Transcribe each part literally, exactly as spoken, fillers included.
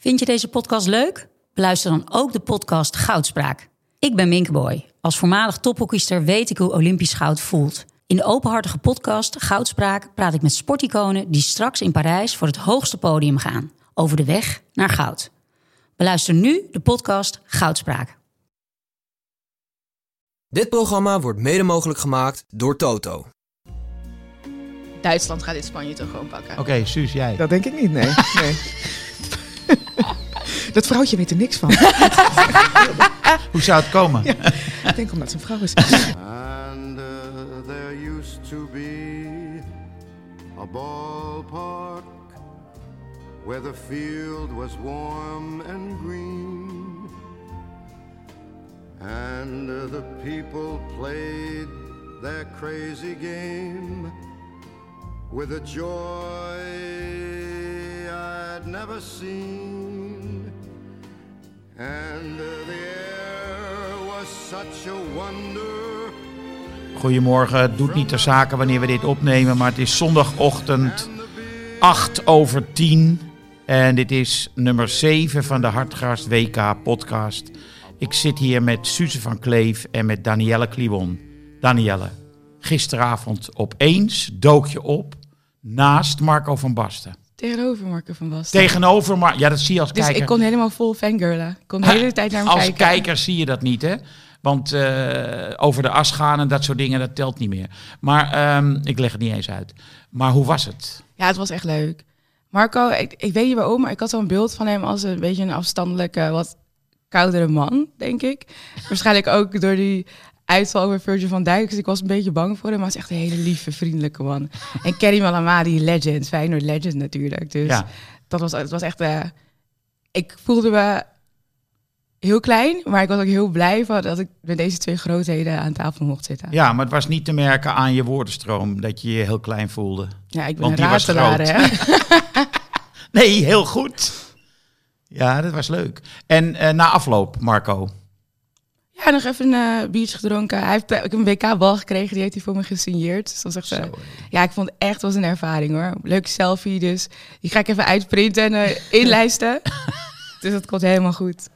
Vind je deze podcast leuk? Beluister dan ook de podcast Goudspraak. Ik ben Minke Boy. Als voormalig tophockeyster weet ik hoe Olympisch goud voelt. In de openhartige podcast Goudspraak praat ik met sporticonen die straks in Parijs voor het hoogste podium gaan. Over de weg naar goud. Beluister nu de podcast Goudspraak. Dit programma wordt mede mogelijk gemaakt door Toto. Duitsland gaat dit Spanje toch gewoon pakken. Oké, okay, Suus, jij? Dat denk ik niet, nee. nee. Dat vrouwtje weet er niks van. Hoe zou het komen? Ja, ik denk omdat ze een vrouw is. And uh, there used to be a ballpark where the field was warm and green. And uh, the people played their crazy game with a joy I'd never seen. And uh, the air was such a wonder. Goedemorgen, het doet niet ter zake wanneer we dit opnemen, maar het is zondagochtend acht over tien. En dit is nummer zeven van de Hartgrast W K podcast. Ik zit hier met Suze van Kleef en met Danielle Kliwon. Danielle, gisteravond opeens dook je op naast Marco van Basten. Tegenover Marco van Basten. Tegenover Marco, ja, dat zie je als dus kijker. Ik kon helemaal vol fangirlen. Ik kon de hele tijd naar hem als kijken. Als kijker zie je dat niet, hè? Want uh, over de as gaan en dat soort dingen, dat telt niet meer. Maar um, ik leg het niet eens uit. Maar hoe was het? Ja, het was echt leuk. Marco, ik, ik weet niet waarom, maar ik had zo'n beeld van hem als een beetje een afstandelijke, wat koudere man, denk ik. Waarschijnlijk ook door die uitval over Virgil van Dijk. Dus ik was een beetje bang voor hem, maar hij is echt een hele lieve, vriendelijke man. En Karim El Amadi, legend, Feyenoord legend natuurlijk. Dus ja. dat was, het was echt... Uh, ik voelde me heel klein, maar ik was ook heel blij van dat ik met deze twee grootheden aan tafel mocht zitten. Ja, maar het was niet te merken aan je woordenstroom dat je je heel klein voelde. Ja, ik ben Want een ratelaar, hè? Nee, heel goed. Ja, dat was leuk. En uh, na afloop, Marco? Ja, nog even een uh, biertje gedronken. Hij heeft, ik heb een W K-bal gekregen, die heeft hij voor me gesigneerd. Dus dat was echt, uh, ja, ik vond het echt was een ervaring, hoor. Leuke selfie, dus die ga ik even uitprinten en uh, inlijsten. Dus dat komt helemaal goed.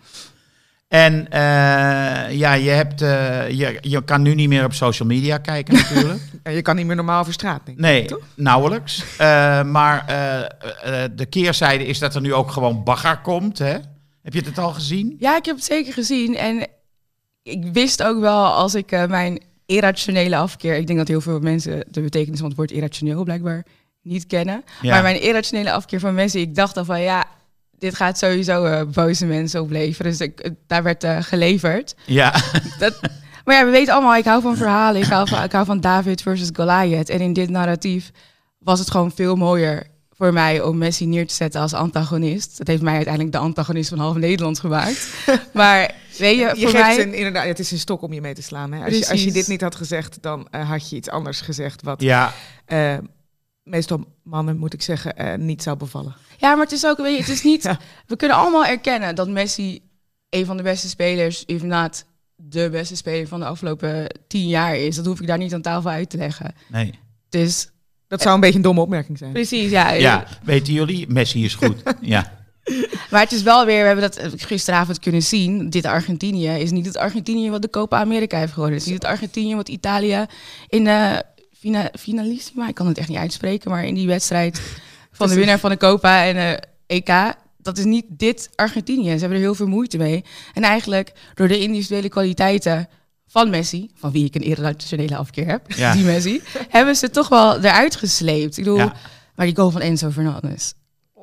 En uh, ja, je, hebt, uh, je, je kan nu niet meer op social media kijken natuurlijk. Ja, je kan niet meer normaal over straat, denk ik. Nee, toch? nauwelijks. Uh, maar uh, uh, de keerzijde is dat er nu ook gewoon bagger komt, hè? Heb je het al gezien? Ja, ik heb het zeker gezien. En ik wist ook wel, als ik uh, mijn irrationele afkeer... Ik denk dat heel veel mensen de betekenis van het woord irrationeel blijkbaar niet kennen. Ja. Maar mijn irrationele afkeer van mensen, ik dacht al van ja... Dit gaat sowieso uh, boze mensen opleveren. Dus ik, uh, daar werd uh, geleverd. Ja. Dat, maar ja, we weten allemaal, ik hou van verhalen. Ik hou van, ik hou van David versus Goliath. En in dit narratief was het gewoon veel mooier voor mij om Messi neer te zetten als antagonist. Dat heeft mij uiteindelijk de antagonist van half Nederland gemaakt. Maar weet je, je voor mij... Een, inderdaad, het is een stok om je mee te slaan. Hè? Als, je, als je dit niet had gezegd, dan uh, had je iets anders gezegd. Wat ja. uh, meestal mannen, moet ik zeggen, uh, niet zou bevallen. Ja, maar het is ook, weet je, het is niet... Ja. We kunnen allemaal erkennen dat Messi een van de beste spelers, if not de beste speler van de afgelopen tien jaar is. Dat hoef ik daar niet aan tafel uit te leggen. Nee. Dus... Dat zou een beetje een domme opmerking zijn. Precies, ja. Ja, weten jullie? Messi is goed. Ja. Maar het is wel weer, we hebben dat gisteravond kunnen zien. Dit Argentinië is niet het Argentinië wat de Copa America heeft gewonnen. Het is niet het Argentinië wat Italië in de fina, finalissima, ik kan het echt niet uitspreken, maar in die wedstrijd van de winnaar van de Copa en de E K, dat is niet dit Argentinië. Ze hebben er heel veel moeite mee. En eigenlijk door de individuele kwaliteiten van Messi, van wie ik een irrationele afkeer heb, ja. die Messi, hebben ze toch wel eruit gesleept. Ik bedoel, ja. maar die goal van Enzo Fernandez.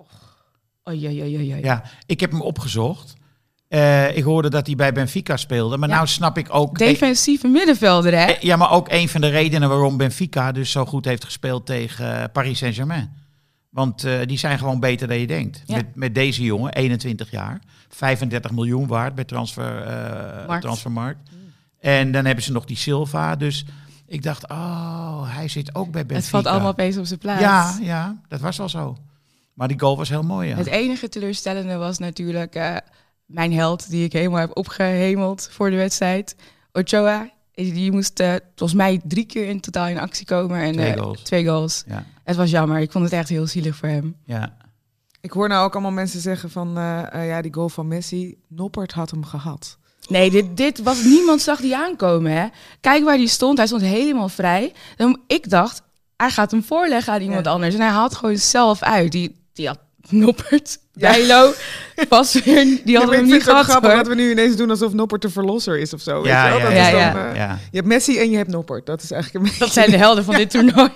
Oei, oei, oei, oei. Ja, ik heb hem opgezocht. Uh, ik hoorde dat hij bij Benfica speelde, maar ja. nou snap ik ook... Defensieve e- middenvelder, hè? Ja, maar ook een van de redenen waarom Benfica dus zo goed heeft gespeeld tegen Paris Saint-Germain. Want uh, die zijn gewoon beter dan je denkt. Ja. Met, met deze jongen, eenentwintig jaar, vijfendertig miljoen waard bij transfer, uh, Transfermarkt. Mm. En dan hebben ze nog die Silva, dus ik dacht, oh, hij zit ook bij Benfica. Het valt allemaal opeens op zijn plaats. Ja, ja, dat was wel zo. Maar die goal was heel mooi, ja. Het enige teleurstellende was natuurlijk uh, mijn held, die ik helemaal heb opgehemeld voor de wedstrijd. Ochoa, die moest uh, volgens mij drie keer in totaal in actie komen. En twee uh, goals. Twee goals. Ja. Het was jammer, ik vond het echt heel zielig voor hem. Ja. Ik hoor nou ook allemaal mensen zeggen van... Uh, uh, ja, die goal van Messi, Noppert had hem gehad. Nee, dit, dit was... Niemand zag die aankomen, hè. Kijk waar die stond. Hij stond helemaal vrij. Dan, ik dacht, hij gaat hem voorleggen aan iemand ja. anders. En hij haalt gewoon zelf uit. Die, die had Noppert, Bijlo, ja. pas weer... Die hadden ja, hem niet gehad. Het grappig dat we nu ineens doen alsof Noppert de verlosser is of zo. Ja, weet je wel? ja, Dat ja, is dan, ja. uh, ja. Je hebt Messi en je hebt Noppert. Dat is eigenlijk een beetje... Dat zijn de helden van dit toernooi.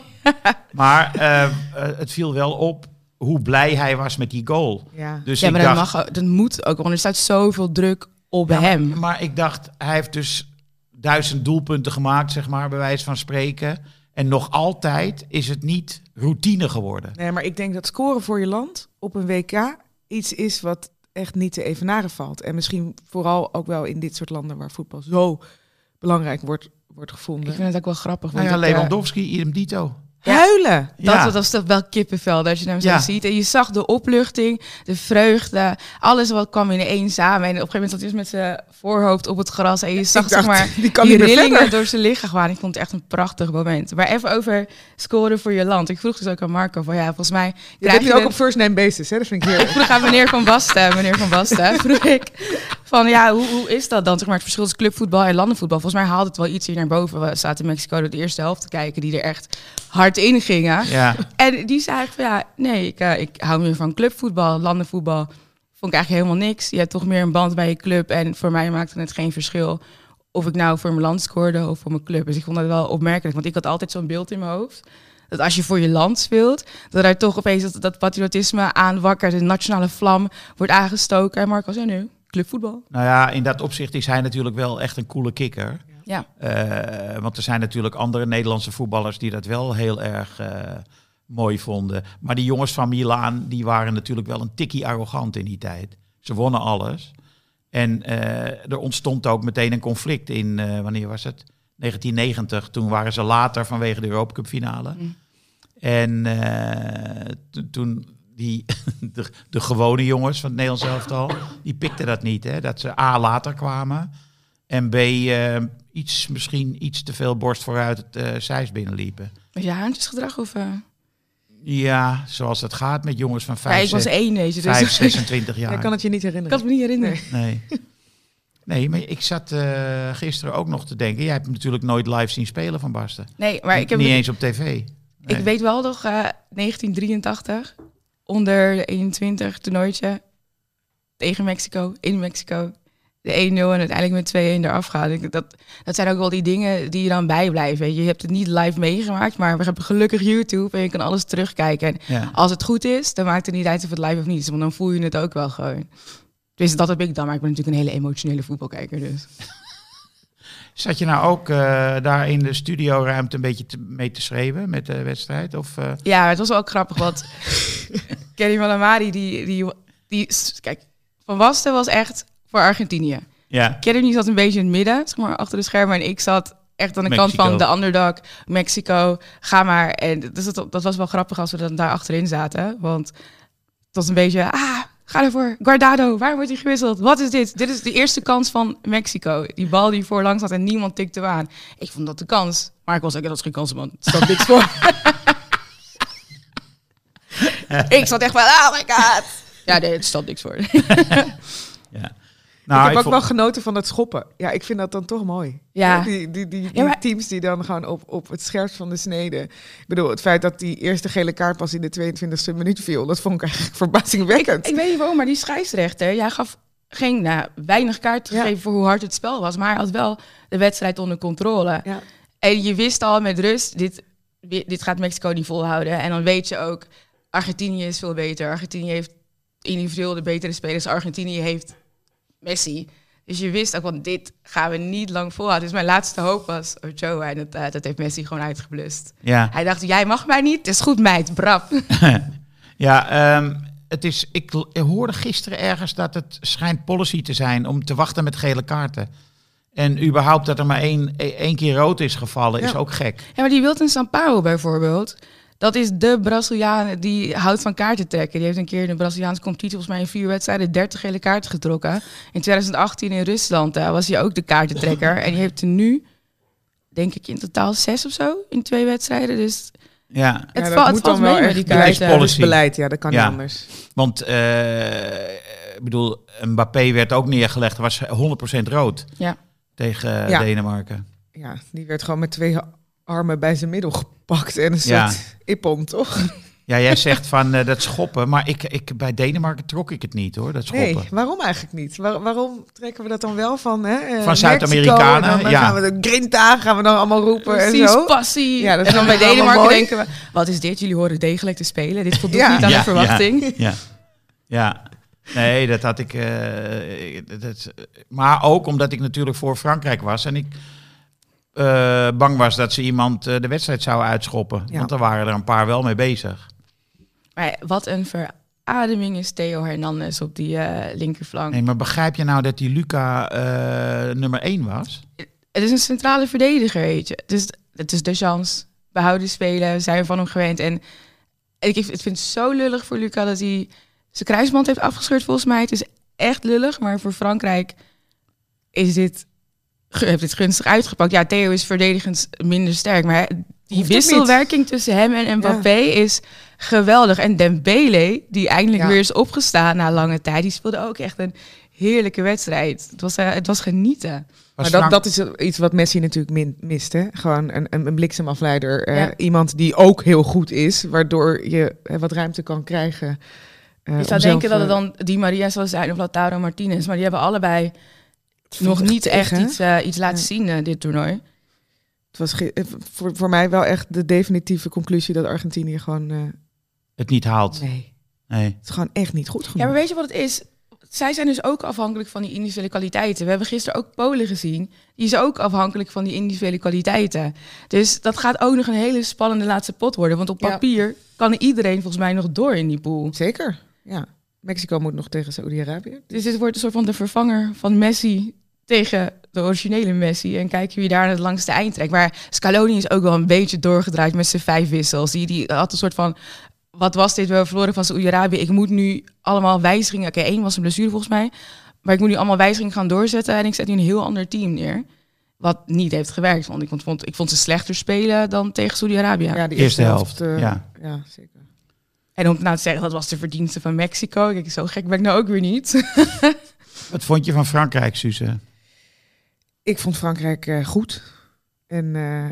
Maar uh, uh, het viel wel op hoe blij hij was met die goal. Ja, dus ja ik maar dacht, dat, mag, dat moet ook, want er staat zoveel druk op ja, hem. Maar, maar ik dacht, hij heeft dus duizend doelpunten gemaakt, zeg maar, bij wijze van spreken. En nog altijd is het niet routine geworden. Nee, maar ik denk dat scoren voor je land op een W K iets is wat echt niet te evenaren valt. En misschien vooral ook wel in dit soort landen waar voetbal zo belangrijk wordt, wordt gevonden. Ik vind het ook wel grappig. Nou ja, want ik, Lewandowski, uh, idem dito. Ja. Huilen. Dat, ja. dat was toch wel kippenvel, dat je hem zo ja. ziet. En je zag de opluchting, de vreugde, alles wat kwam in één samen. En op een gegeven moment zat hij dus met zijn voorhoofd op het gras. En je zag dacht, zeg maar, die, kan die niet rillingen verder. door zijn lichaam gaan. Ik vond het echt een prachtig moment. Maar even over scoren voor je land. Ik vroeg dus ook aan Marco van ja, volgens mij... Ja, dat heb je ook een... op first name basis, hè? Dat vind ik heerlijk. Ik vroeg aan meneer Van Basten, meneer Van Basten, vroeg ik van ja, hoe, hoe is dat dan, zeg maar, het verschil tussen clubvoetbal en landenvoetbal? Volgens mij haalde het wel iets hier naar boven. We zaten in Mexico door de eerste helft te kijken, die er echt hard in gingen. Ja. En die zei eigenlijk van ja, nee, ik, uh, ik hou meer van clubvoetbal, landenvoetbal. Vond ik eigenlijk helemaal niks. Je hebt toch meer een band bij je club en voor mij maakte het geen verschil of ik nou voor mijn land scoorde of voor mijn club. Dus ik vond dat wel opmerkelijk, want ik had altijd zo'n beeld in mijn hoofd. Dat als je voor je land speelt, dat er toch opeens dat, dat patriotisme aanwakkert, de nationale vlam wordt aangestoken. En Marco zei nu, clubvoetbal. Nou ja, in dat opzicht is hij natuurlijk wel echt een coole kikker. Ja. Uh, want er zijn natuurlijk andere Nederlandse voetballers die dat wel heel erg uh, mooi vonden. Maar die jongens van Milaan, die waren natuurlijk wel een tikkie arrogant in die tijd. Ze wonnen alles. En uh, er ontstond ook meteen een conflict in, uh, wanneer was het? negentien negentig. Toen waren ze later vanwege de Europa Cup finale. Mm. En uh, t- toen die de, de gewone jongens van het Nederlands elftal, die pikten dat niet. Hè? Dat ze A, later kwamen. En B, uh, iets, misschien iets te veel borst vooruit het uh, Zeist binnenliepen. Was je haantjesgedrag of... Uh... Ja, zoals het gaat met jongens van vijf, ja, ik was één, deze, dus. vijf zesentwintig jaar. Ik kan het je niet herinneren. Ik kan het me niet herinneren. Nee. Nee. Nee, maar ik zat uh, gisteren ook nog te denken. Jij hebt hem natuurlijk nooit live zien spelen Van Basten. Nee, maar ik heb... Niet eens op tv. Nee. Ik weet wel nog, uh, negentien drieëntachtig, onder de eenentwintig toernooitje tegen Mexico, in Mexico. De één nul en uiteindelijk met twee-een eraf gaan. Dat, dat zijn ook wel die dingen die je dan bijblijven. Weet je. je hebt het niet live meegemaakt, maar we hebben gelukkig YouTube en je kan alles terugkijken. En ja. als het goed is, dan maakt het niet uit of het live of niet is, want dan voel je het ook wel gewoon. Dus dat heb ik dan, maar ik ben natuurlijk een hele emotionele voetbalkijker. Dus. Zat je nou ook uh, daar in de studioruimte een beetje te, mee te schreeuwen met de wedstrijd? Of, uh... Ja, het was wel ook grappig, want Kenny Malamari, die, die, die... Kijk, Van Basten was echt voor Argentinië. Ja. Kenny zat een beetje in het midden, zeg maar, achter de schermen. En ik zat echt aan de Mexico. kant van de underdog, Mexico, ga maar. En dus dat, dat was wel grappig als we dan daar achterin zaten. Want het was een beetje, ah, ga ervoor. Guardado, waar wordt hij gewisseld? Wat is dit? Dit is de eerste kans van Mexico. Die bal die voorlangs had en niemand tikte hem aan. Ik vond dat de kans. Maar ik was ook, dat is geen kans, man. Het staat niks voor. Ik zat echt van, oh my god. Ja, nee, het stond niks voor. Ja. Nou, ik heb ook vond... wel genoten van het schoppen. Ja, ik vind dat dan toch mooi. Ja. Die, die, die, die ja, maar... teams die dan gewoon op, op het scherpst van de snede. Ik bedoel, het feit dat die eerste gele kaart pas in de tweeëntwintigste minuut viel, dat vond ik eigenlijk verbazingwekkend. Ik, ik weet niet waarom, maar die scheidsrechter, jij gaf geen, nou, weinig kaart gegeven ja. voor hoe hard het spel was, maar hij had wel de wedstrijd onder controle. Ja. En je wist al met rust, dit, dit gaat Mexico niet volhouden. En dan weet je ook, Argentinië is veel beter. Argentinië heeft individueel de betere spelers. Argentinië heeft Messi. Dus je wist ook, want dit gaan we niet lang volhouden. Dus mijn laatste hoop was Ochoa. En dat, uh, dat heeft Messi gewoon uitgeblust. Ja. Hij dacht, jij mag mij niet. Het is goed, meid. Brap. Ja, um, het is, ik, ik hoorde gisteren ergens dat het schijnt policy te zijn om te wachten met gele kaarten. En überhaupt dat er maar één, één keer rood is gevallen, ja. is ook gek. Ja, maar die Wilton Sampaio bijvoorbeeld, dat is de Braziliaan die houdt van kaarten trekken. Die heeft een keer in de Braziliaanse competitie volgens mij in vier wedstrijden dertig gele kaarten getrokken. In twintig achttien in Rusland uh, was hij ook de kaartentrekker. En die heeft er nu, denk ik, in totaal zes of zo in twee wedstrijden. Dus Ja, Het Ja, dat valt, moet het valt dan wel mee met echt die beleid- kaarten. policy. beleid, ja, dat kan Ja. niet anders. want uh, ik bedoel, Mbappé werd ook neergelegd. Was honderd procent rood Ja. tegen Ja. Denemarken. Ja, die werd gewoon met twee armen bij zijn middel gepakt en een Ja. soort ippon, toch? Ja, jij zegt van uh, dat schoppen, maar ik, ik, bij Denemarken trok ik het niet hoor, dat schoppen. Nee, waarom eigenlijk niet? Waar, waarom trekken we dat dan wel van? Hè? Uh, Van Zuid-Amerikanen, Mexico, en dan, ja. Dan gaan we de Grinta, gaan we dan allemaal roepen en Precies, zo. passie. Ja, dat en dan bij vinden we Denemarken allemaal mooi. denken we, wat is dit? Jullie horen degelijk te spelen. Dit voldoet Ja. niet aan Ja, de verwachting. Ja, ja, ja. Nee, dat had ik... Uh, dat, maar ook omdat ik natuurlijk voor Frankrijk was en ik uh, bang was dat ze iemand uh, de wedstrijd zouden uitschoppen. Ja. Want er waren er een paar wel mee bezig. Maar wat een verademing is Theo Hernandez op die uh, linkerflank. Nee, maar begrijp je nou dat die Luca uh, nummer één was? Het is een centrale verdediger, weet je. Dus het is de chance. Behouden spelen, zijn we van hem gewend. En ik, ik vind het zo lullig voor Luca dat hij zijn kruisband heeft afgescheurd volgens mij. Het is echt lullig, maar voor Frankrijk is dit, heeft dit gunstig uitgepakt. Ja, Theo is verdedigend minder sterk, maar die Hoeft ook wisselwerking tussen hem en Mbappé ja. is geweldig. En Dembele, die eindelijk ja. weer is opgestaan na lange tijd, die speelde ook echt een heerlijke wedstrijd. Het was, uh, het was genieten. Maar dat, dat is iets wat Messi natuurlijk min, mist. Hè? Gewoon een, een, een bliksemafleider. Ja. Uh, iemand die ook heel goed is, waardoor je uh, wat ruimte kan krijgen. Uh, je zou denken dat het dan Di Maria zou zijn of Lautaro Martinez, maar die hebben allebei nog niet echt, echt iets, uh, iets laten ja. zien, uh, dit toernooi. Het was ge- voor, voor mij wel echt de definitieve conclusie dat Argentinië gewoon... Uh... Het niet haalt. Nee. nee. Het is gewoon echt niet goed genoeg. Ja, maar weet je wat het is? Zij zijn dus ook afhankelijk van die individuele kwaliteiten. We hebben gisteren ook Polen gezien. Die is ook afhankelijk van die individuele kwaliteiten. Dus dat gaat ook nog een hele spannende laatste pot worden. Want op papier ja. kan iedereen volgens mij nog door in die pool. Zeker, ja. Mexico moet nog tegen Saoedi-Arabië. Dus dit wordt een soort van de vervanger van Messi tegen de originele Messi. En kijken wie daar het langste eind trekt. Maar Scaloni is ook wel een beetje doorgedraaid met zijn vijf wissels. Die, die had een soort van... Wat was dit? We hebben verloren van Saoedi-Arabië. Ik moet nu allemaal wijzigingen... Oké, okay, één was een blessure volgens mij. Maar ik moet nu allemaal wijzigingen gaan doorzetten. En ik zet nu een heel ander team neer. Wat niet heeft gewerkt. Want ik vond, ik vond ze slechter spelen dan tegen Saoedi-Arabië. Ja, de eerste, eerste helft. helft uh, ja. ja, zeker. En om nou te zeggen, dat was de verdienste van Mexico. Kijk, zo gek ben ik nou ook weer niet. Wat vond je van Frankrijk, Suze? Ik vond Frankrijk uh, goed. En... Uh,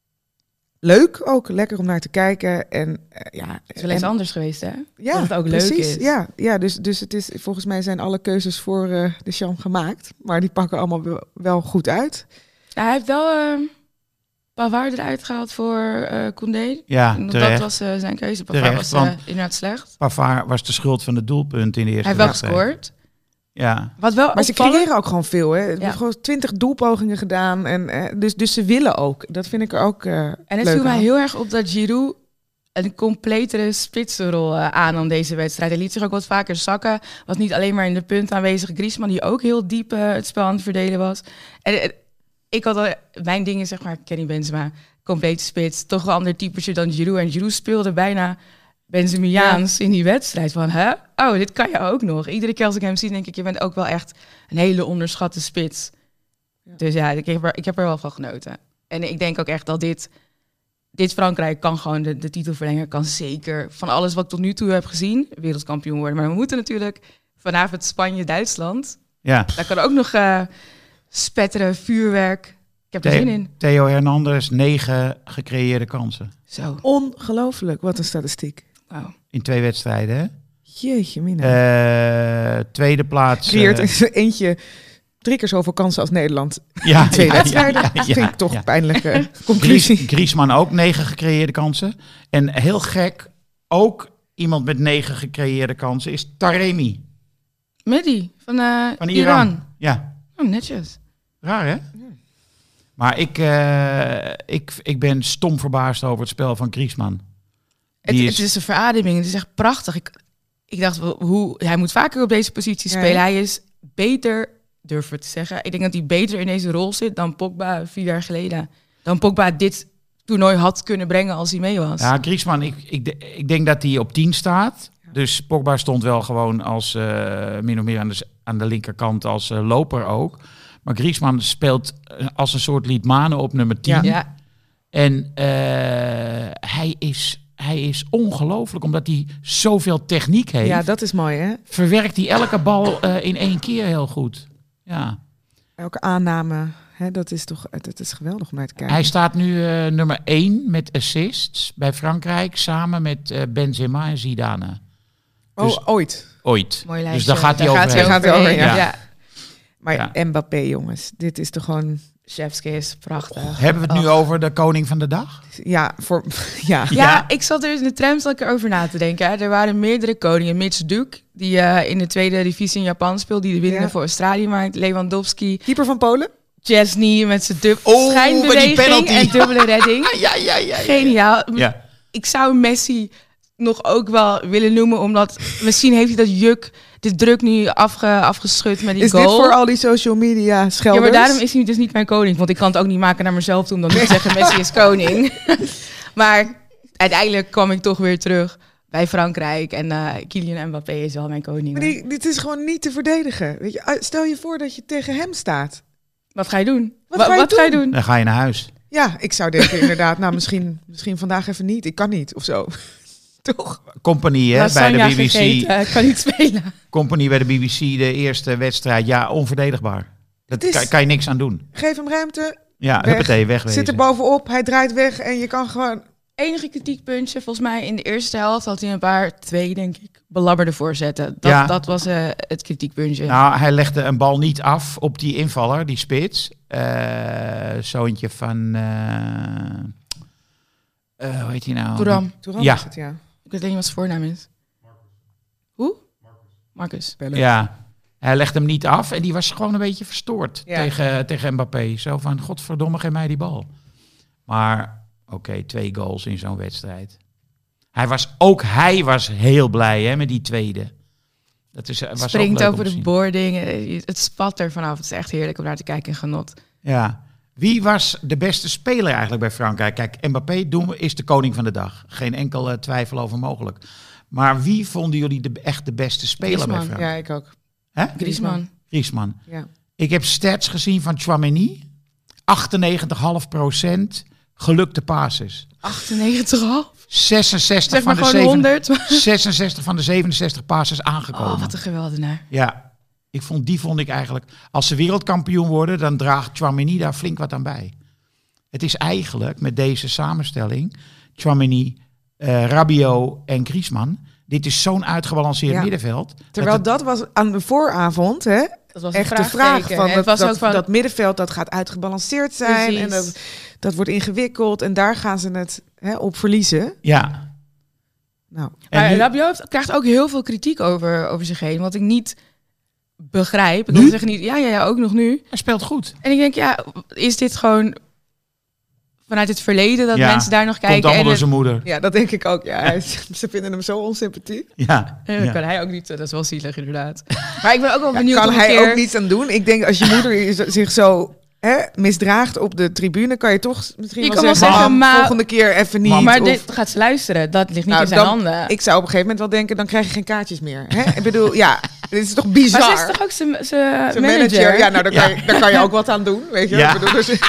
leuk ook, lekker om naar te kijken. En, uh, ja, het is wel eens en, anders geweest, hè? Ja, dat het ook precies, leuk is. Ja, ja dus, dus het is, volgens mij zijn alle keuzes voor uh, de Champ gemaakt. Maar die pakken allemaal wel, wel goed uit. Ja, hij heeft wel uh, Pavard eruit gehaald voor uh, Koundé. Ja, dat was uh, zijn keuze. Pavard terecht, was uh, inderdaad slecht. Pavard was de schuld van het doelpunt in de eerste wedstrijd. Hij heeft wel gescoord. Ja. Wat wel maar opvallen... ze creëren ook gewoon veel. Hè. Er ja. hebben gewoon twintig doelpogingen gedaan. En, eh, dus, dus ze willen ook. Dat vind ik er ook uh, En het viel mij heel erg op dat Giroud een completere spitsenrol uh, aannam deze wedstrijd. Hij liet zich ook wat vaker zakken. Was niet alleen maar in de punt aanwezig. Griezmann, die ook heel diep uh, het spel aan het verdelen was. En uh, ik had al... Mijn dingen, zeg maar, Kenny Benzema, complete spits. Toch wel ander typetje dan Giroud. En Giroud speelde bijna... Benzemiaans ja. in die wedstrijd van, hè? Oh, dit kan je ook nog. Iedere keer als ik hem zie, denk ik, je bent ook wel echt een hele onderschatte spits. Ja. Dus ja, ik heb, er, ik heb er wel van genoten. En ik denk ook echt dat dit, dit Frankrijk kan gewoon de, de titel verlengen. Kan zeker van alles wat ik tot nu toe heb gezien, wereldkampioen worden. Maar we moeten natuurlijk vanavond Spanje-Duitsland. Ja. Daar kan ook nog uh, spetteren, vuurwerk. Ik heb er The- zin in. Theo Hernandez, negen gecreëerde kansen. Zo. Ongelooflijk, wat een statistiek. Wow. In twee wedstrijden, hè? Jeetje, mina. Uh, tweede plaats. Creëert uh, eentje drie keer zoveel kansen als Nederland. Ja, in twee ja, wedstrijden. Ja, ja, ja, dat vind ik toch ja. een pijnlijke conclusie. Gries, Griezmann ook negen gecreëerde kansen. En heel gek, ook iemand met negen gecreëerde kansen is Taremi. Mehdi van, uh, Van Iran. Iran. Ja. Oh, netjes. Raar, hè? Maar ik, uh, ik, ik ben stom verbaasd over het spel van Griezmann. Het, is... het is een verademing. Het is echt prachtig. Ik, ik dacht, hoe, hij moet vaker op deze positie spelen. Ja. Hij is beter, durf ik te zeggen. Ik denk dat hij beter in deze rol zit dan Pogba vier jaar geleden. Dan Pogba dit toernooi had kunnen brengen als hij mee was. Ja, Griezmann, ik, ik, ik denk dat hij op tien staat. Dus Pogba stond wel gewoon als uh, min of meer aan de, aan de linkerkant als uh, loper ook. Maar Griezmann speelt als een soort Liedmanen op nummer tien. Ja. En uh, hij is... Hij is ongelooflijk, omdat hij zoveel techniek heeft. Ja, dat is mooi, hè? Verwerkt hij elke bal uh, in één keer heel goed. Ja. Elke aanname, hè, dat is toch dat is geweldig om naar te kijken. Hij staat nu uh, nummer één met assists bij Frankrijk, samen met uh, Benzema en Zidane. Dus, dus, ooit. Ooit. Mooi lijstje. Dus daar gaat hij daar overheen. Gaat hij overheen. Ja. Ja. Ja. Maar ja. Mbappé, jongens, dit is toch gewoon... Chefskiss, prachtig. Hebben we het nu oh. over de koning van de dag? Ja, voor, ja. Ja, ja, ik zat er dus in de tram zat ik erover na te denken. Hè. Er waren meerdere koningen. Mitch Duke, die uh, in de tweede divisie in Japan speelt, die de winnaar ja. voor Australië maakt. Lewandowski. Keeper van Polen. Chesney met zijn dub- oh, schijnbeweging en dubbele redding. ja, ja, ja, ja. Geniaal. Ja. Ik zou Messi nog ook wel willen noemen, omdat misschien heeft hij dat juk, de druk nu afge, afgeschud met die is goal. Is dit voor al die social media schelders? Ja, maar daarom is hij dus niet mijn koning. Want ik kan het ook niet maken naar mezelf toe om dan niet te zeggen Messi is koning. Maar uiteindelijk kwam ik toch weer terug bij Frankrijk. En uh, Kylian Mbappé is wel mijn koning. Maar die, dit is gewoon niet te verdedigen. Weet je, stel je voor dat je tegen hem staat. Wat ga je doen? Wat, Wa- ga, je wat doen? ga je doen? Dan ga je naar huis. Ja, ik zou denken inderdaad, nou misschien, misschien vandaag even niet. Ik kan niet, of zo. Toch? Company hè, bij de B B C. Gegeten, kan niet spelen. Company bij de B B C, de eerste wedstrijd. Ja, onverdedigbaar. Dat is, kan, kan je niks aan doen. Geef hem ruimte. Ja, weg. huppatee, wegwezen. Zit er bovenop, hij draait weg en je kan gewoon... Enige kritiekpuntje, volgens mij in de eerste helft had hij een paar, twee denk ik, belabberde voorzetten. Dat, ja. dat was uh, het kritiekpuntje. Nou, hij legde een bal niet af op die invaller, die spits. Uh, zoontje van... Uh, uh, hoe heet hij nou? Thuram. Thuram ja. is het, ja. Ik weet niet wat zijn voornaam is. Marcus. Hoe? Marcus. Marcus. Ja. Hij legde hem niet af en die was gewoon een beetje verstoord ja. tegen, tegen Mbappé. Zo van, godverdomme, geef mij die bal. Maar, oké, okay, twee goals in zo'n wedstrijd. Hij was, ook hij was heel blij hè, met die tweede. Dat is, was Springt ook over de boarding. Het spat er vanaf. Het is echt heerlijk om naar te kijken en genot. Ja. Wie was de beste speler eigenlijk bij Frankrijk? Kijk, Mbappé doen, is de koning van de dag. Geen enkele twijfel over mogelijk. Maar wie vonden jullie de, echt de beste speler Griezmann. bij Frankrijk? Ja, ik ook. Hè? Griezmann. Griezmann. Ja. Ik heb stats gezien van Tchouaméni. achtennegentig komma vijf procent gelukte passes. achtennegentig komma vijf? zesenzestig, zeg maar van de gewoon zeven, honderd. zesenzestig van de zevenenzestig passes aangekomen. Oh, wat een geweldenaar. Ja, ik vond, die vond ik eigenlijk... Als ze wereldkampioen worden, dan draagt Tchouaméni daar flink wat aan bij. Het is eigenlijk, met deze samenstelling... Tchouaméni, uh, Rabiot en Griezmann... Dit is zo'n uitgebalanceerd ja. middenveld. Terwijl dat, het, dat was aan de vooravond, hè? Dat was echt de vraag van, dat, dat, was dat, ook van dat middenveld dat gaat uitgebalanceerd zijn. Precies. En dat, dat wordt ingewikkeld. En daar gaan ze het hè, op verliezen. Ja. Nou. Maar nu, Rabiot krijgt ook heel veel kritiek over, over zich heen. Wat ik niet begrijp. Ik nu? wil zeggen niet, ja, ja, ja, ook nog nu. Hij speelt goed. En ik denk, ja, is dit gewoon vanuit het verleden dat ja, mensen daar nog kijken? Komt allemaal en door zijn moeder. Ja, dat denk ik ook. Ja, hij, ze vinden hem zo onsympathiek. Ja. En dan ja. kan hij ook niet, dat is wel zielig inderdaad. Maar ik ben ook wel Ja, benieuwd kan of hij een keer... ook niets aan doen. Ik denk als je moeder zich zo hè, misdraagt op de tribune, kan je toch misschien Je wel kan wel zeggen, zeggen, mam, maar- volgende keer even niet. Maar of- dit gaat ze luisteren, dat ligt niet Nou, in zijn dan- handen. Ik zou op een gegeven moment wel denken, dan krijg je geen kaartjes meer. Hè? Ik bedoel, ja, dit is toch bizar. Maar ze is toch ook zijn zijn Zijn manager? manager, ja, nou, daar, Ja. Kan je, daar kan je ook wat aan doen, weet je. Ja. Ik bedoel, dus,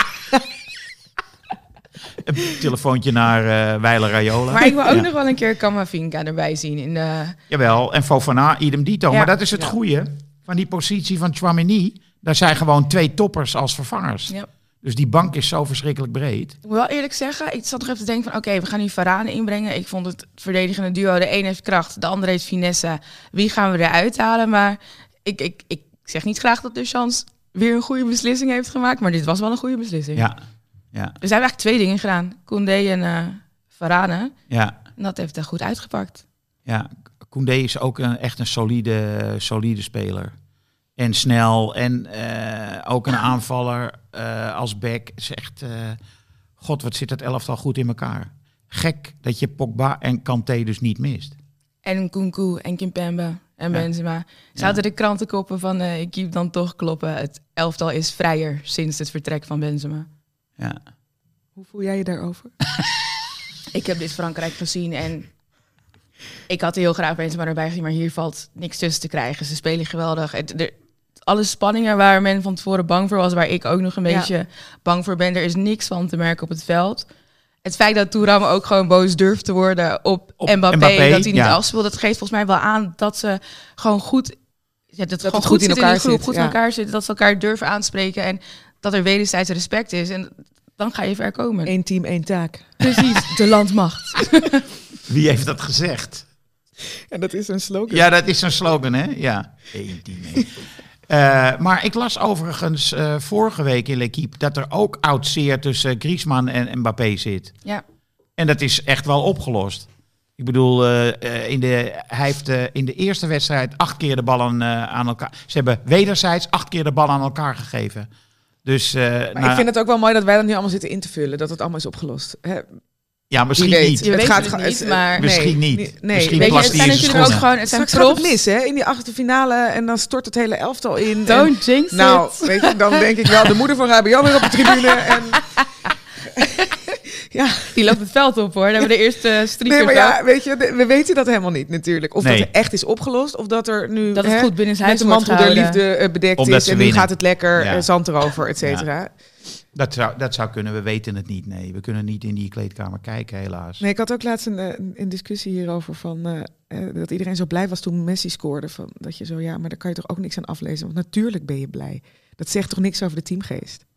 Een telefoontje naar uh, Weiler Raiola. Maar ik wil ook Ja. nog wel een keer Camavinga erbij zien. In de... Jawel, en Fofana, idem dito. Ja. Maar dat is het Ja. goede van die positie van Tchouaméni. Daar zijn gewoon twee toppers als vervangers. Ja. Dus die bank is zo verschrikkelijk breed. Ik moet wel eerlijk zeggen, ik zat nog even te denken van... oké, we gaan nu Varane inbrengen. Ik vond het verdedigende duo, de een heeft kracht, de andere heeft finesse. Wie gaan we eruit halen? Maar ik, ik, ik zeg niet graag dat Deschamps weer een goede beslissing heeft gemaakt... maar dit was wel een goede beslissing. Ja, ja, Dus hij heeft eigenlijk twee dingen gedaan. Koundé en uh, Varane. ja. En dat heeft hij goed uitgepakt. ja. Koundé is ook een, echt een solide, solide speler. En snel. En uh, ook een aanvaller uh, als back. Is echt, uh, god, wat zit dat elftal goed in elkaar. Gek dat je Pogba en Kanté dus niet mist. En Nkunku en Kimpembe en Ja. Benzema. Zouden de krantenkoppen van uh, ik keep dan toch kloppen. Het elftal is vrijer sinds het vertrek van Benzema. Ja. hoe voel jij je daarover? Ik heb dit Frankrijk gezien en ik had heel graag Benzema erbij gezien, maar hier valt niks tussen te krijgen. Ze spelen geweldig. Het, er, alle spanningen waar men van tevoren bang voor was, waar ik ook nog een Ja. beetje bang voor ben, er is niks van te merken op het veld. het feit dat Thuram ook gewoon boos durft te worden op, Op Mbappé, Mbappé, dat hij niet ja. afspeelt, dat geeft volgens mij wel aan dat ze gewoon goed, ja, dat, dat gewoon het goed, goed in zit in elkaar die groep, zit, goed ja. in elkaar zitten, dat ze elkaar durven aanspreken en dat er wederzijds respect is. En dan ga je ver komen. Eén team, één taak. Precies, de landmacht. Wie heeft dat gezegd? En dat is een slogan. Ja, dat is een slogan, hè? Ja. Eén team, één. Uh, maar ik las overigens uh, vorige week in L'Équipe dat er ook oud zeer tussen Griezmann en Mbappé zit. Ja. En dat is echt wel opgelost. Ik bedoel, uh, uh, in de, hij heeft uh, in de eerste wedstrijd acht keer de ballen uh, aan elkaar... Ze hebben wederzijds acht keer de bal aan elkaar gegeven. Dus, uh, Maar nou, ik vind het ook wel mooi dat wij dat nu allemaal zitten in te vullen. Dat het allemaal is opgelost. Hè? ja, misschien Wie weet. niet. Je Het weet gaat het ga- niet, het- maar... Misschien nee, niet. nee, nee. Misschien Weet je, plast het hij zijn in zijn natuurlijk ook schoenen. gewoon, het zijn Straks gaat het profs. mis, hè? In die achtste finale en dan stort het hele elftal in. En, Don't jinx nou, it. weet je, dan denk ik wel, de moeder van Rabiot weer op de tribune. En, ja, Die loopt het veld op, hoor. Dan hebben we de eerste striekers. nee, maar ja, weet je, de- we weten dat helemaal niet natuurlijk. Of Nee. dat er echt is opgelost, of dat er nu Dat het hè, goed binnen zijn met huis de wordt mantel der gehouden. liefde eh, bedekt Omdat is. ze En nu winnen. gaat het lekker, Ja. eh, zand erover, et cetera. Dat zou, dat zou kunnen, we weten het niet. Nee, we kunnen niet in die kleedkamer kijken, helaas. Nee, ik had ook laatst een, een, een discussie hierover van uh, uh, dat iedereen zo blij was toen Messi scoorde. Van, dat je zo, ja, maar daar kan je toch ook niks aan aflezen. Want natuurlijk ben je blij. Dat zegt toch niks over de teamgeest?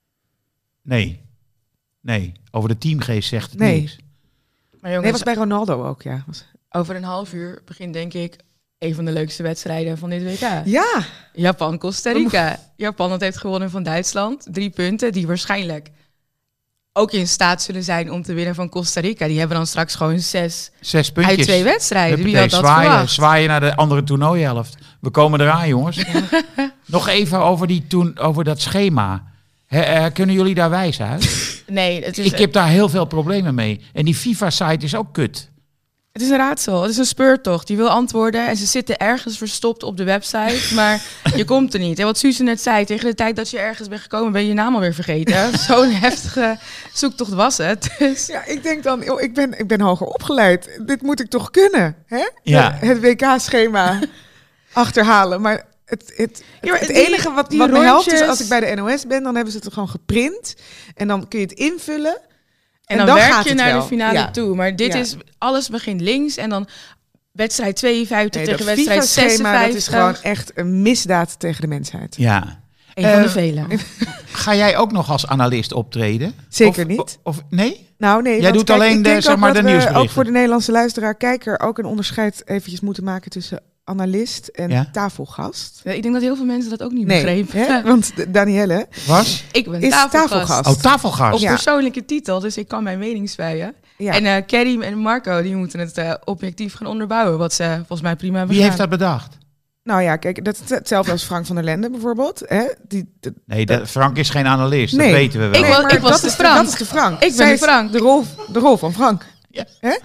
Nee. Nee, over de teamgeest zegt het Nee. niks. Maar jongens, Nee, was bij Ronaldo ook, ja. Was... over een half uur begint denk ik een van de leukste wedstrijden van dit W K. Ja, Japan-Costa Rica. Japan dat heeft gewonnen van Duitsland. Drie punten die waarschijnlijk ook in staat zullen zijn om te winnen van Costa Rica. Die hebben dan straks gewoon zes Zes puntjes. uit twee wedstrijden. Wie had Huppatee, dat zwaaien, verwacht? zwaaien naar de andere toernooihelft. We komen eraan, jongens. Nog even over, die toen, over dat schema. He, eh, kunnen jullie daar wijs uit? Nee, het is, Ik heb daar heel veel problemen mee. En die FIFA-site is ook kut. het is een raadsel. Het is een speurtocht. Die wil antwoorden en ze zitten ergens verstopt op de website. Maar je komt er niet. En wat Suze net zei, tegen de tijd dat je ergens bent gekomen, ben je je naam alweer vergeten. Zo'n heftige zoektocht was het. Dus ja, ik denk dan, joh, ik, ben, ik ben hoger opgeleid. Dit moet ik toch kunnen, hè? Ja. Het W K-schema achterhalen. Maar het, het, Ja, maar het die- enige wat, die wat me helpt is rondjes- als ik bij de N O S ben, dan hebben ze het gewoon geprint. En dan kun je het invullen. En, En dan, dan werk gaat je het naar wel. de finale Ja. toe. Maar dit Ja. is, alles begint links en dan wedstrijd tweeënvijftig Nee, tegen dat wedstrijd FIFA-schema, dat is zesenvijftig. gewoon echt een misdaad tegen de mensheid. Ja. Een van de Eh, vele. Ga jij ook nog als analist optreden? Zeker Of- niet. Of, nee? Nou nee, Jij want doet kijk, alleen ik de, denk zeg ook maar, dat de we nieuwsberichten. ook voor de Nederlandse luisteraar, kijker ook een onderscheid eventjes moeten maken tussen analist en Ja. tafelgast. Ja, ik denk dat heel veel mensen dat ook niet Nee, begrepen. hè? Want de- Danielle Was? Ik ben is tafelgast. tafelgast. Oh, tafelgast. Op Ja. persoonlijke titel, dus ik kan mijn mening spuien. Ja. En eh Kerim en Marco, die moeten het eh, objectief gaan onderbouwen. Wat ze volgens mij prima hebben Wie heeft gedaan. dat bedacht? Nou ja, kijk, dat is hetzelfde als Frank van der Lende bijvoorbeeld. Hè? Die, de- Nee, de, Frank is geen analist, Nee. dat weten we wel. Ik was- maar ik was dat de is Frank. Dat is de Frank. Ik ben Zij de is Frank. De rol, de rol van Frank. Ja. Hè?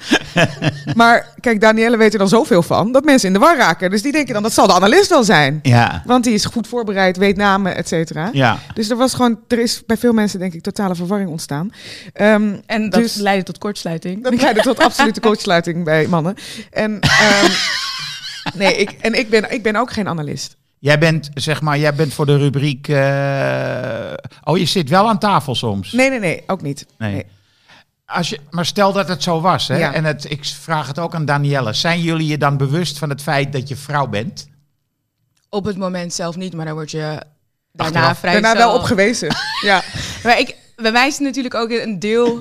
Maar kijk, Danielle weet er dan zoveel van dat mensen in de war raken. Dus die denken dan, dat zal de analist wel zijn. Ja, Want die is goed voorbereid, weet namen, et cetera. ja. Dus er was gewoon, er is bij veel mensen denk ik totale verwarring ontstaan. Ehm, En dat dus- leidde tot kortsluiting. Dat leidde tot absolute coachsluiting bij mannen. En, ehm, nee, ik, en ik, ben, ik ben ook geen analist. Jij bent, zeg maar, jij bent voor de rubriek... eh, Oh, je zit wel aan tafel soms. Nee, nee, nee, ook niet. Nee. Nee. Als je, maar stel dat het zo was, hè? Ja. En het, ik vraag het ook aan Danielle. Zijn jullie je dan bewust van het feit dat je vrouw bent? Op het moment zelf niet, maar dan word je daarna Achteraf. vrij Daarna snel- wel op gewezen. Ja. Maar ik, bij mij is het natuurlijk ook een deel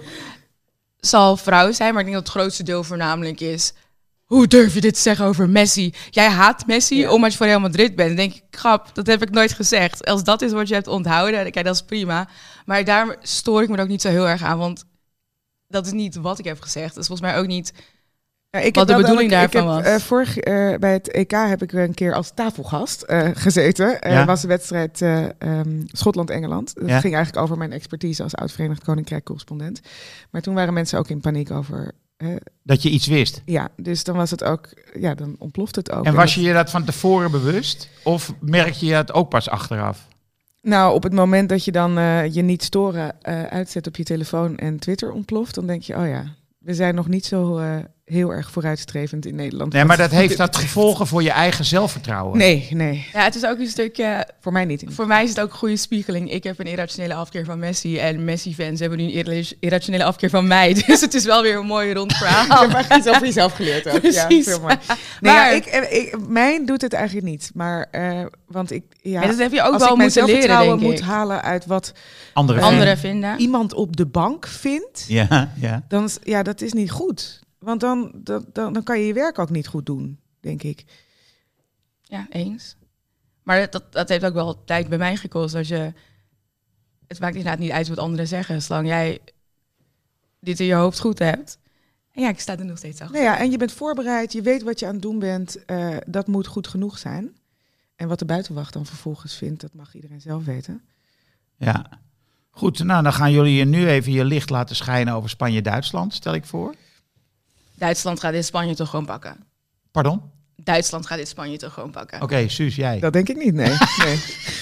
zal vrouw zijn, maar ik denk dat het grootste deel voornamelijk is: hoe durf je dit te zeggen over Messi? Jij haat Messi Ja. omdat je voor Real Madrid bent. Dan denk ik, grap, dat heb ik nooit gezegd. Als dat is wat je hebt onthouden, dan kijk, dat is prima. Maar daar stoor ik me er ook niet zo heel erg aan, want dat is niet wat ik heb gezegd. Dat is volgens mij ook niet. Ja, ik Wat heb de wel- bedoeling ik, daarvan ik heb, was. eh, vorig, eh, bij het E K heb ik een keer als tafelgast eh, gezeten. Er Ja. was de wedstrijd eh, ehm, Schotland-Engeland. Dat Ja. ging eigenlijk over mijn expertise als oud-Verenigd Koninkrijk-correspondent. Maar toen waren mensen ook in paniek over... eh, Dat je iets wist? ja, dus dan was het ook... Ja, dan ontploft het ook. En was dat- je je dat van tevoren bewust? Of merk je het ook pas achteraf? Nou, op het moment dat je dan eh, je niet storen eh, uitzet op je telefoon en Twitter ontploft, dan denk je, oh ja, we zijn nog niet zo, eh, heel erg vooruitstrevend in Nederland. Nee, maar dat heeft dat gevolgen voor je eigen zelfvertrouwen. Nee, nee. Ja, het is ook een stukje... Voor mij niet. Voor mij is het ook een goede spiegeling. Ik heb een irrationele afkeer van Messi. En Messi-fans hebben nu een irra- irrationele afkeer van mij. Dus het is wel weer een mooi rond verhaal. Je hebt iets over jezelf geleerd ook. Precies. Ja, veel mooi. Nee, Maar- ja, ik, ik, mijn doet het eigenlijk niet. Maar, uh, want ik... Ja, Ja, dat heb je ook als wel ik mijn moeten leren, zelfvertrouwen denk moet ik. halen uit wat Andere Anderen Anderen vinden. vinden. iemand op de bank vindt... Ja, ja. Dan, is- ja, dat is niet goed. Want dan, dan, dan, dan kan je je werk ook niet goed doen, denk ik. Ja, eens. Maar dat, dat heeft ook wel tijd bij mij gekost. Als je, het maakt inderdaad niet uit wat anderen zeggen. Zolang jij dit in je hoofd goed hebt. En ja, ik sta er nog steeds achter. Nou ja, en je bent voorbereid, je weet wat je aan het doen bent. Uh, dat moet goed genoeg zijn. En wat de buitenwacht dan vervolgens vindt, dat mag iedereen zelf weten. Ja. Goed, nou dan gaan jullie nu even je licht laten schijnen over Spanje-Duitsland, stel ik voor. Duitsland gaat dit Spanje toch gewoon pakken. Pardon? Duitsland gaat dit Spanje toch gewoon pakken. Oké, okay, Suus, jij. Dat denk ik niet, nee. nee.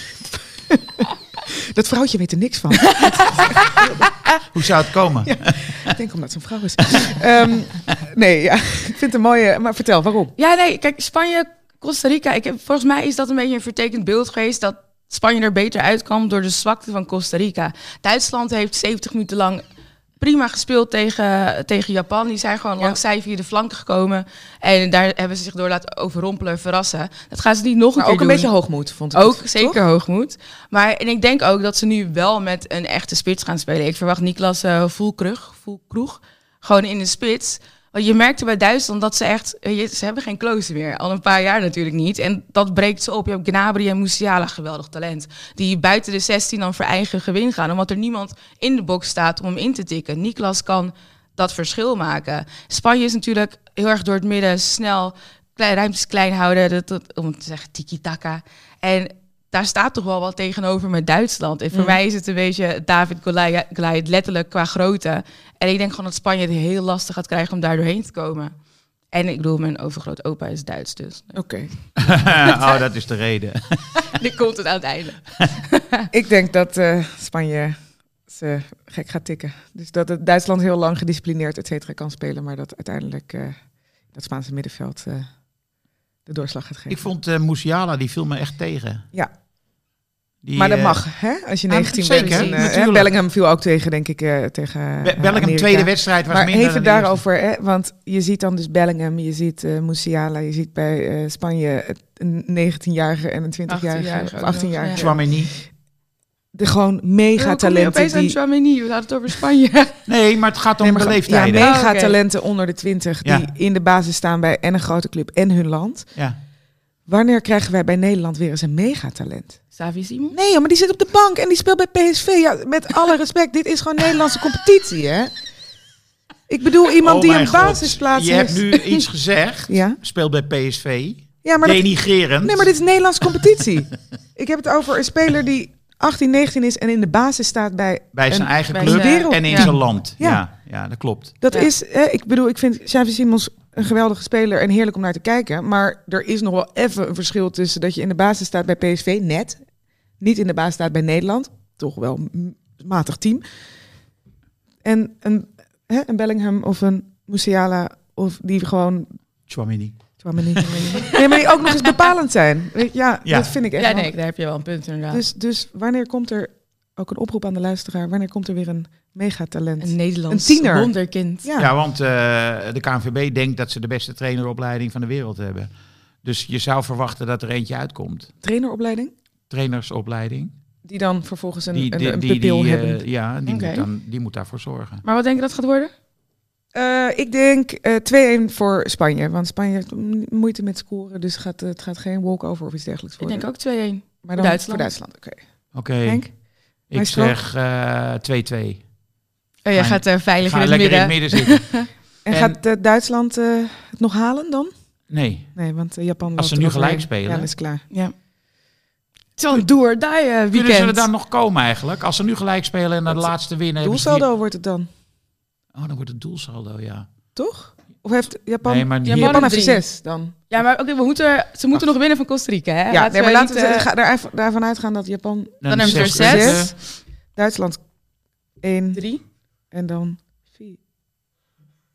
Dat vrouwtje weet er niks van. Hoe zou het komen? Ja, ik denk omdat ze een vrouw is. um, nee, ja, ik vind het een mooie... Maar vertel, waarom? Ja, nee, kijk, Spanje, Costa Rica. Ik heb, volgens mij is dat een beetje een vertekend beeld geweest... dat Spanje er beter uitkwam door de zwakte van Costa Rica. Duitsland heeft zeventig minuten lang prima gespeeld tegen, tegen Japan. Die zijn gewoon ja. langs zij via de flanken gekomen. En daar hebben ze zich door laten overrompelen en verrassen. Dat gaan ze niet nog een maar keer ook doen. een beetje hoogmoed, vond ik. Ook het, zeker toch? hoogmoed. Maar en ik denk ook dat ze nu wel met een echte spits gaan spelen. Ik verwacht Niklas uh, Füllkrug, Füllkrug gewoon in de spits. Want je merkte bij Duitsland dat ze echt... Ze hebben geen close meer. Al een paar jaar natuurlijk niet. En dat breekt ze op. Je hebt Gnabry en Musiala, geweldig talent. Die buiten de zestien dan voor eigen gewin gaan. Omdat er niemand in de box staat om hem in te tikken. Niklas kan dat verschil maken. Spanje is natuurlijk heel erg door het midden snel... Klein, ruimtes klein houden. Dat, dat, om te zeggen tiki-taka. En daar staat toch wel wat tegenover met Duitsland. En voor mm. mij is het een beetje David Goliath letterlijk qua grootte. En ik denk gewoon dat Spanje het heel lastig gaat krijgen om daar doorheen te komen. En ik bedoel, mijn overgrootopa is Duits, dus. Oké. Okay. Oh, dat is de reden. Dit komt het aan het einde. Ik denk dat uh, Spanje ze gek gaat tikken. Dus dat het Duitsland heel lang gedisciplineerd, et cetera, kan spelen. Maar dat uiteindelijk uh, dat Spaanse middenveld uh, de doorslag gaat geven. Ik vond uh, Musiala, die viel me echt tegen. Ja. Die, maar dat uh, mag, hè? Als je negentien ah, zeker, bent. En, uh, Bellingham viel ook tegen, denk ik, uh, tegen Be- Bellingham, Amerika. tweede wedstrijd was maar minder even dan de daarover, hè? Want je ziet dan dus Bellingham, je ziet uh, Musiala, je ziet bij uh, Spanje een negentienjarige en een twintigjarige of achttienjarige. Ja. Chouameni. De gewoon mega talenten. Die... Chouameni, we hadden het over Spanje. Nee, maar het gaat om nee, de leeftijden. Ja, mega oh, okay. talenten onder de twintig die ja. in de basis staan bij en een grote club en hun land. Ja. Wanneer krijgen wij bij Nederland weer eens een megatalent? Xavi Simons? Nee, maar die zit op de bank en die speelt bij P S V. Ja, met alle respect, dit is gewoon Nederlandse competitie, hè? Ik bedoel, iemand oh die een God. basisplaats Je heeft. hebt nu iets gezegd. Ja? Speelt bij P S V. Ja, maar denigrerend. Dat, nee, maar dit is Nederlandse competitie. Ik heb het over een speler die achttien, negentien is en in de basis staat bij... Bij zijn een, eigen bij club wereld. en in ja. zijn land. Ja, Ja, ja dat klopt. Dat ja. is, eh, ik bedoel, ik vind Xavi Simons een geweldige speler en heerlijk om naar te kijken. Maar er is nog wel even een verschil tussen dat je in de basis staat bij P S V, net. Niet in de basis staat bij Nederland. Toch wel een matig team. En een, hè, een Bellingham of een Musiala of die gewoon... Chouameni. Chouameni. Nee, maar die ook nog eens bepalend zijn. Ja, Ja. dat vind ik echt Ja, wel. nee, daar heb je wel een punt inderdaad. Dus, dus wanneer komt er, ook een oproep aan de luisteraar, wanneer komt er weer een megatalent? een Nederlands een tiener. wonderkind. Ja. Ja, want uh, de K N V B denkt dat ze de beste traineropleiding van de wereld hebben. Dus je zou verwachten dat er eentje uitkomt. Traineropleiding? Trainersopleiding. Die dan vervolgens een, Die, die, een, een die, pupil die, hebben. uh, ja, die, Oké. moet dan, die moet daarvoor zorgen. Maar wat denk je dat gaat worden? Uh, ik denk uh, twee-een voor Spanje. Want Spanje heeft moeite met scoren. Dus gaat, uh, het gaat geen walkover of iets dergelijks Ik worden. denk ook twee-een. Maar dan Duitsland. voor Duitsland, oké. Oké, Henk? ik Maestro? zeg uh, twee-twee. Oh, jij Fijn. gaat uh, veilig Ga in het lekker midden. in het midden zitten. En, En- gaat uh, Duitsland uh, het nog halen dan? Nee, Nee, want uh, Japan... Als loopt ze er nu overheen. gelijk spelen. Ja, dat is klaar. Ja. Het is wel een do or die uh, kunnen ze er weekend. dan nog komen eigenlijk? Als ze nu gelijk spelen en naar de Wat- laatste winnen... hebben ze die- Doelsaldo wordt het dan, Oh, dan wordt het doelsaldo, ja. toch? Of heeft Japan... Nee, maar die- Japan Japan heeft heeft er drie. zes dan. Ja, maar oké, we moeten, ze moeten nog winnen van Costa Rica, hè? Ja, nee, maar we laten we niet, uh, ga, daar, daarvan uitgaan dat Japan Dan hebben ze er zes zes. punten. Duitsland één drie. en dan vier.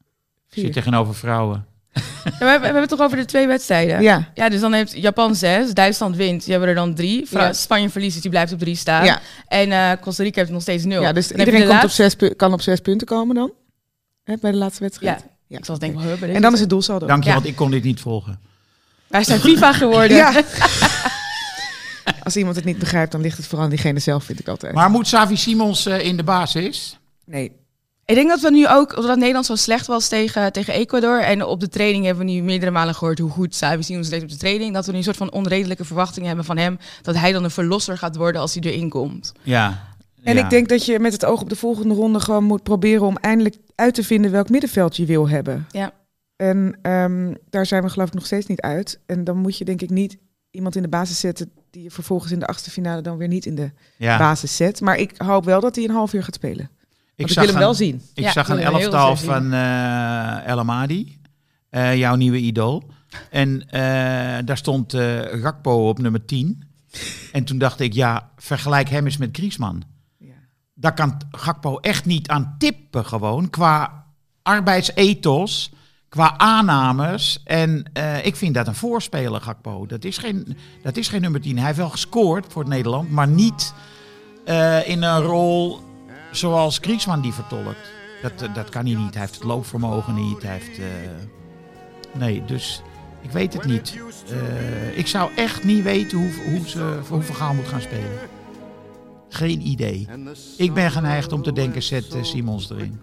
Vier. Zit tegenover vrouwen. Ja, we, hebben, we hebben het toch over de twee wedstrijden? Ja. Ja, dus dan heeft Japan zes, Duitsland wint. Die hebben er dan drie. Fra- Ja. Spanje verliest, dus die blijft op drie staan. Ja. En uh, Costa Rica heeft nog steeds nul. Ja, dus Dan heb je iedereen de komt op laatste- zes pu- kan op zes punten komen dan? Hè, bij de laatste wedstrijd? Ja, Ja. ik zal het denk ik wel hebben. En dan is het doelsaldo. Dank je, Ja. want ik kon dit niet volgen. Wij zijn FIFA geworden. Ja. Als iemand het niet begrijpt, dan ligt het vooral aan diegene zelf, vind ik altijd. Maar moet Xavi Simons uh, in de basis? Nee. Ik denk dat we nu ook, omdat Nederland zo slecht was tegen, tegen Ecuador. En op de training hebben we nu meerdere malen gehoord hoe goed Xavi Simons deed op de training. Dat we nu een soort van onredelijke verwachtingen hebben van hem. Dat hij dan een verlosser gaat worden als hij erin komt. Ja. En ja. ik denk dat je met het oog op de volgende ronde gewoon moet proberen om eindelijk uit te vinden welk middenveld je wil hebben. Ja. En um, daar zijn we geloof ik nog steeds niet uit. En dan moet je denk ik niet iemand in de basis zetten die je vervolgens in de achtste finale dan weer niet in de ja. basis zet. Maar ik hoop wel dat hij een half uur gaat spelen. Ik, ik wil hem een, wel zien. Ik Ja, zag ik een wil hem heel elftal graag van uh, El Amadi, uh, jouw nieuwe idool. En uh, daar stond uh, Gakpo op nummer tien. En toen dacht ik, ja, vergelijk hem eens met Griezmann. Ja. Daar kan Gakpo echt niet aan tippen gewoon, qua arbeidsethos, qua aannames. En uh, ik vind dat een voorspeler, Gakpo. Dat is geen, dat is geen nummer tien. Hij heeft wel gescoord voor het Nederland, maar niet uh, in een rol zoals Griezmann die vertolkt. Dat, uh, dat kan hij niet. Hij heeft het loopvermogen niet. Hij heeft... Uh... Nee, dus ik weet het niet. Uh, ik zou echt niet weten hoe, hoe, ze, hoe Vergaal moet gaan spelen. Geen idee. Ik ben geneigd om te denken, zet uh, Simons erin.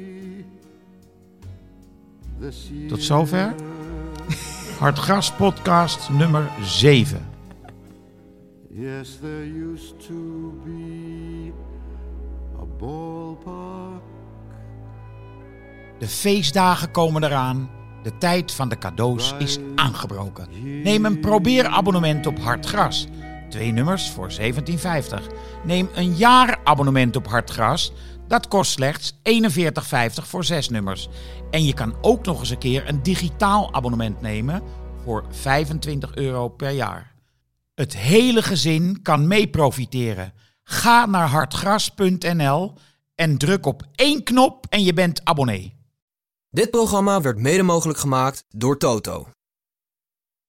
Tot zover. Hartgras podcast nummer zeven. Yes, there used to be a ballpark. De feestdagen komen eraan. De tijd van de cadeaus is aangebroken. Neem een probeerabonnement op Hartgras. Twee nummers voor zeventien vijftig. Neem een jaarabonnement op Hartgras. Dat kost slechts eenenveertig vijftig voor zes nummers. En je kan ook nog eens een keer een digitaal abonnement nemen voor vijfentwintig euro per jaar. Het hele gezin kan mee profiteren. Ga naar hartgras punt n l en druk op één knop en je bent abonnee. Dit programma werd mede mogelijk gemaakt door Toto.